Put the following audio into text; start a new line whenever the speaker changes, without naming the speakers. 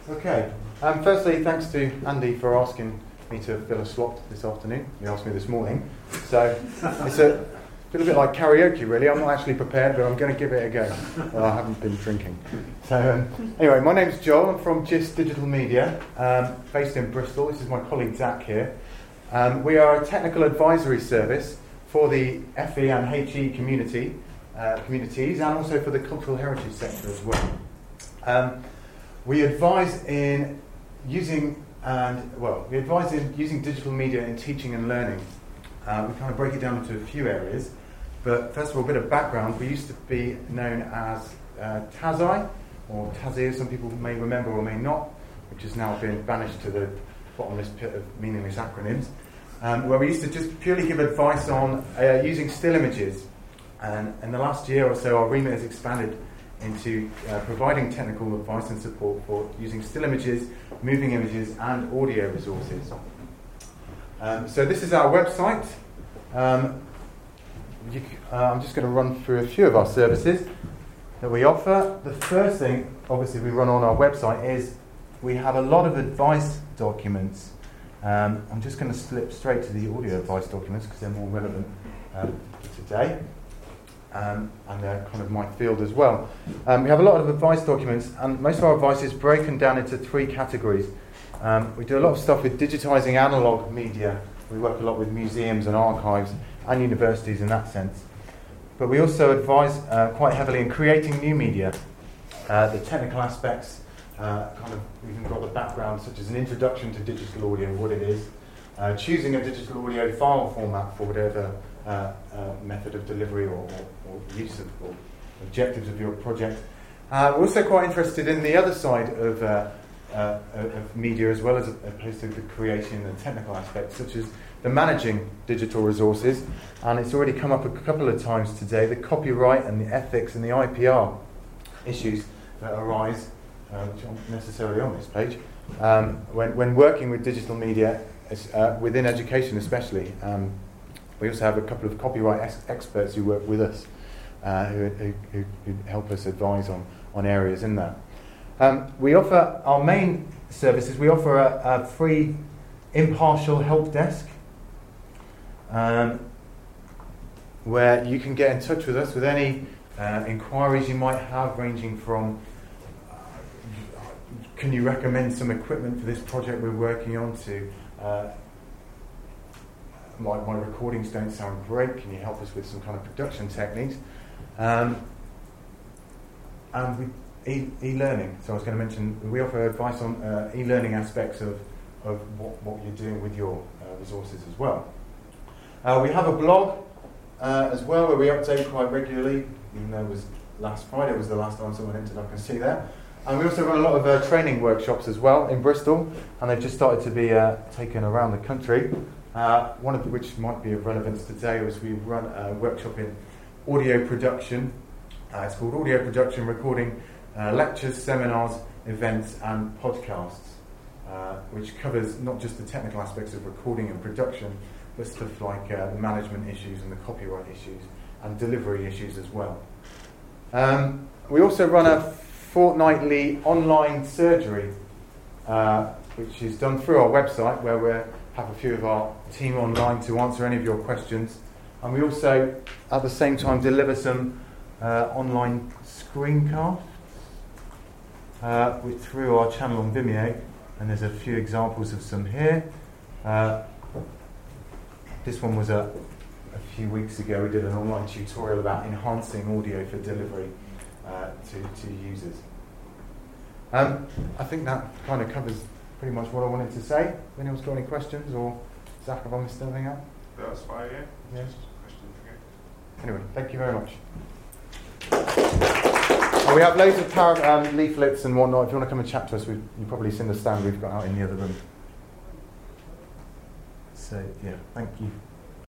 Okay. Firstly, thanks to Andy for asking me to fill a slot this afternoon. He asked me this morning. So it's a little bit like karaoke, really. I'm not actually prepared, but I'm going to give it a go. Well, I haven't been drinking. So anyway, my name's Joel. I'm from GIST Digital Media, based in Bristol. This is my colleague Zach here. We are a technical advisory service for the FE and HE communities, and also for the cultural heritage sector as well. We advise in using digital media in teaching and learning. We kind of break it down into a few areas, but first of all, a bit of background. We used to be known as TASI, or TASI, some people may remember or may not, which has now been banished to the bottomless pit of meaningless acronyms, where we used to just purely give advice on using still images. And in the last year or so, our remit has expanded into providing technical advice and support for using still images, moving images, and audio resources. So this is our website. I'm just going to run through a few of our services that we offer. The first thing, obviously, we run on our website is we have a lot of advice documents. I'm just going to slip straight to the audio advice documents because they're more relevant today. And they're kind of my field as well. We have a lot of advice documents, and most of our advice is broken down into three categories. We do a lot of stuff with digitising analogue media. We work a lot with museums and archives and universities in that sense. But we also advise quite heavily in creating new media. The technical aspects, we've even got the background, such as an introduction to digital audio, what it is, choosing a digital audio file format for whatever method of delivery or use of or objectives of your project. We're also quite interested in the other side of media, as well as opposed to the creation and technical aspects, such as the managing digital resources. And it's already come up a couple of times today, the copyright and the ethics and the IPR issues that arise, which aren't necessarily on this page, when working with digital media, within education especially. We also have a couple of copyright experts who work with us, who help us advise on areas in that. We offer our main services. We offer a free impartial help desk, where you can get in touch with us with any inquiries you might have, ranging from can you recommend some equipment for this project we're working on, to my recordings don't sound great, can you help us with some kind of production techniques? And with e-learning. So I was going to mention, we offer advice on e-learning aspects of what you're doing with your resources as well. We have a blog as well, where we update quite regularly, even though it was last Friday was the last time someone entered, I can see there. And we also run a lot of training workshops as well in Bristol, and they've just started to be taken around the country. One of which might be of relevance today was we run a workshop in audio production. It's called Audio Production, recording lectures, seminars, events and podcasts, which covers not just the technical aspects of recording and production, but stuff like the management issues and the copyright issues and delivery issues as well. We also run a fortnightly online surgery, which is done through our website, where we have a few of our team online to answer any of your questions. And we also, at the same time, deliver some online screencasts through our channel on Vimeo. And there's a few examples of some here. This one was a few weeks ago. We did an online tutorial about enhancing audio for delivery to users. I think that kind of covers pretty much what I wanted to say. If anyone's got any questions, or Zach, have I missed anything out?
That's fine, yeah.
Yes.
Questions again.
Anyway, thank you very much. We have loads of leaflets and whatnot. If you want to come and chat to us, you've probably seen the stand we've got out in the other room. So, yeah, thank you.